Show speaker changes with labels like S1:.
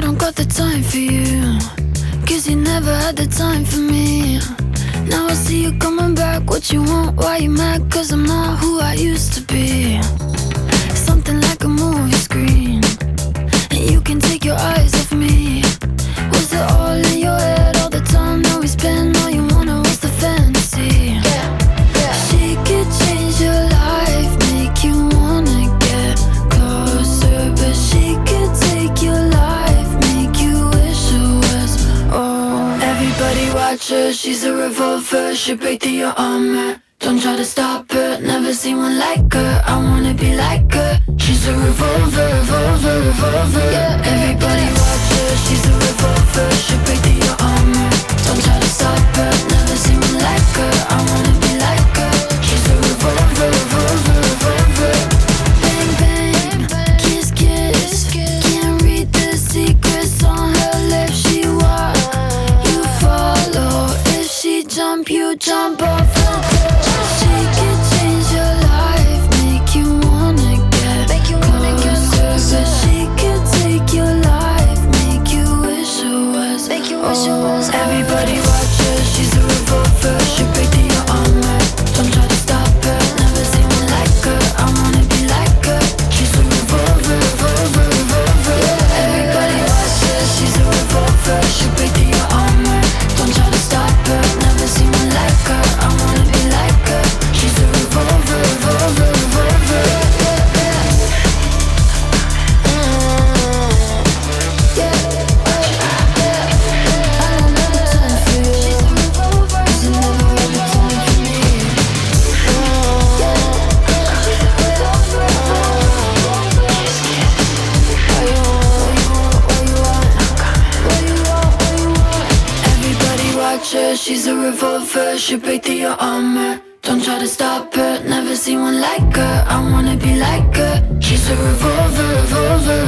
S1: don't got the time for you, 'cause you never had the time for me. Now I see you coming back, what you want, why you mad? 'Cause I'm not who I used to be. Something like a movie screen, and you can take your eyes off me. Was it all in your head all the time that we spend? All you wanted was the fantasy. She could change your life, make you wanna get closer, but she could take your life, make you wish it was. Oh, everybody watch her, she's a revolver, she'll break through your armor. Don't try to stop her, never seen one like her. I wanna be like her. She's a revolver, revolver, revolver. Yeah. Everybody watch her, she's a revolver, she'll break through your armor. Don't try to stop her, never seen one like her. I wanna be like her. She's a revolver, revolver, revolver. Bang, bang, kiss, kiss. Can't read the secrets on her lips. She walk, you follow. If she jump, you jump off her cliff. She could change your life, make you wanna get closer, but she could take your life, make you wish it was. Everybody watch her, she's a revolver, she'll break through your armor. Don't try to stop her, never seen one like her. I wanna be like her. She's a revolver, revolver, revolver. Everybody watch her, she's a revolver, she'll break through your armor. Don't try to stop her, never seen one like her. I wanna be like her. She's a revolver, revolver, revolver. She's a revolver, she'll break through your armor. Don't try to stop her, never seen one like her. I wanna be like her. She's a revolver, revolver,